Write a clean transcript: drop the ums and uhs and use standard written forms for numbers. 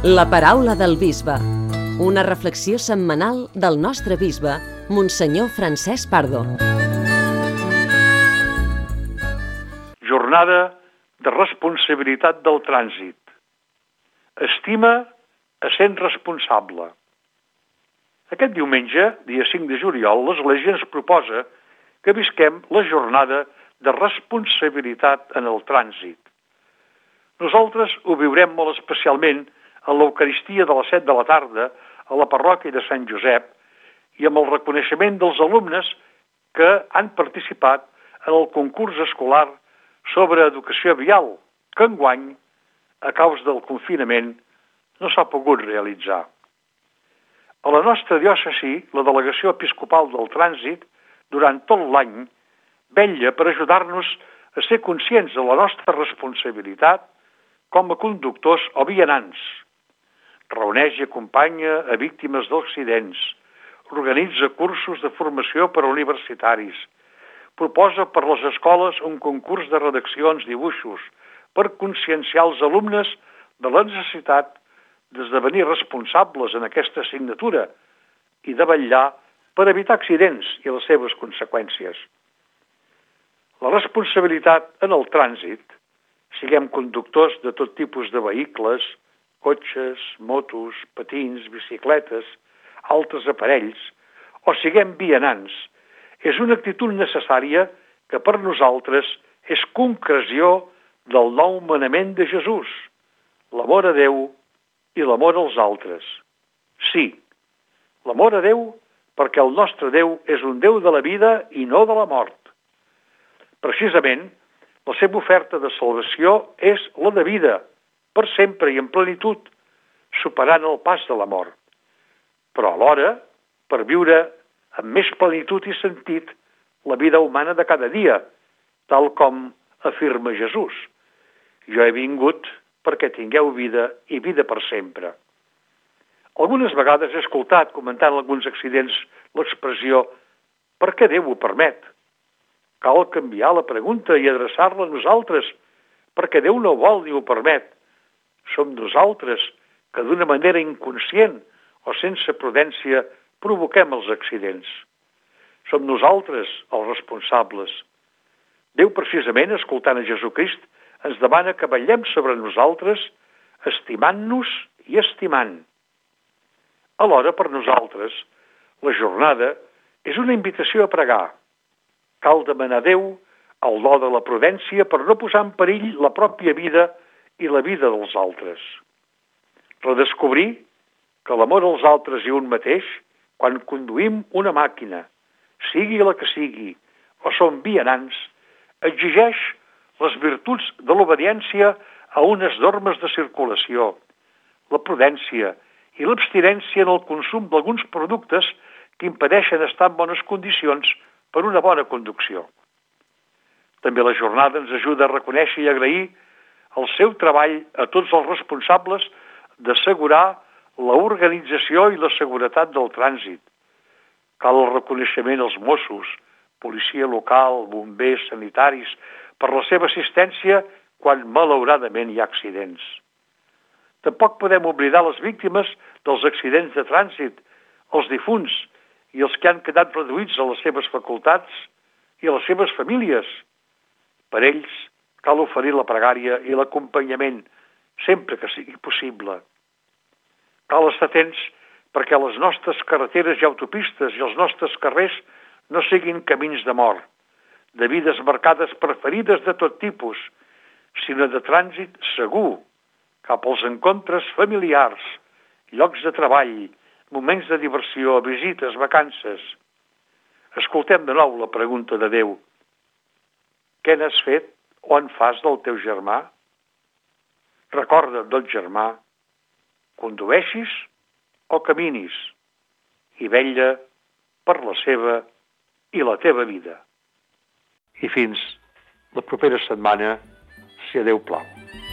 La paraula del bisbe. Una reflexió setmanal del nostre bisbe, Monsenyor Francesc Pardo. Jornada de responsabilitat del trànsit. Estima essent responsable. Aquest diumenge, dia 5 de juliol, l'Església ens proposa que visquem la jornada de responsabilitat en el trànsit. Nosaltres ho viurem molt especialment a l'Eucaristia de les 7 de la tarda a la parròquia de Sant Josep i amb el reconeixement dels alumnes que han participat en el concurs escolar sobre educació vial, que enguany, a causa del confinament, no s'ha pogut realitzar. A la nostra diòcesi, la Delegació Episcopal del Trànsit, durant tot l'any, vetlla per ajudar-nos a ser conscients de la nostra responsabilitat com a conductors o vianants. Reuneix i acompanya a víctimes d'accidents, organitza cursos de formació per a universitaris, proposa per les escoles un concurs de redaccions, dibuixos, per conscienciar els alumnes de la necessitat d'esdevenir responsables en aquesta assignatura i de vetllar per evitar accidents i les seves conseqüències. La responsabilitat en el trànsit, siguem conductors de tot tipus de vehicles, cotxes, motos, patins, bicicletes, altres aparells, o siguem vianants, és una actitud necessària que per nosaltres és concreció del nou manament de Jesús, l'amor a Déu i l'amor als altres. Sí, l'amor a Déu perquè el nostre Déu és un Déu de la vida i no de la mort. Precisament, la seva oferta de salvació és la de vida, per sempre i en plenitud, superant el pas de la mort. Però alhora, per viure amb més plenitud i sentit la vida humana de cada dia, tal com afirma Jesús. Jo he vingut perquè tingueu vida i vida per sempre. Algunes vegades he escoltat, comentant alguns accidents, l'expressió «per què Déu ho permet?». Cal canviar la pregunta i adreçar-la a nosaltres, perquè Déu no vol ni ho permet. Som nosaltres que d'una manera inconscient o sense prudència provoquem els accidents. Som nosaltres els responsables. Déu precisament, escoltant a Jesucrist, ens demana que vetllem sobre nosaltres, estimant-nos i estimant. Alhora, per nosaltres, la jornada és una invitació a pregar. Cal demanar a Déu el do de la prudència per no posar en perill la pròpia vida i la vida dels altres. Redescobrir que l'amor als altres i un mateix, quan conduïm una màquina, sigui la que sigui, o som vianants, exigeix les virtuts de l'obediència a unes normes de circulació, la prudència i l'abstinència en el consum d'alguns productes que impedeixen estar en bones condicions per una bona conducció. També la jornada ens ajuda a reconèixer i agrair el seu treball a tots els responsables d'assegurar l'organització i la seguretat del trànsit. Cal el reconeixement als Mossos, policia local, bombers, sanitaris, per la seva assistència quan malauradament hi ha accidents. Tampoc podem oblidar les víctimes dels accidents de trànsit, els difunts i els que han quedat reduïts a les seves facultats i a les seves famílies. Per ells cal oferir la pregària i l'acompanyament sempre que sigui possible. Cal estar atents perquè les nostres carreteres i autopistes i els nostres carrers no siguin camins de mort, de vides marcades per ferides de tot tipus, sinó de trànsit segur cap als encontres familiars, llocs de treball, moments de diversió, visites, vacances. Escoltem de nou la pregunta de Déu. Què n'has fet o en fas del teu germà? Recorda't del germà, condueixis o caminis, i vetlla per la seva i la teva vida. I fins la propera setmana, si a Déu plau.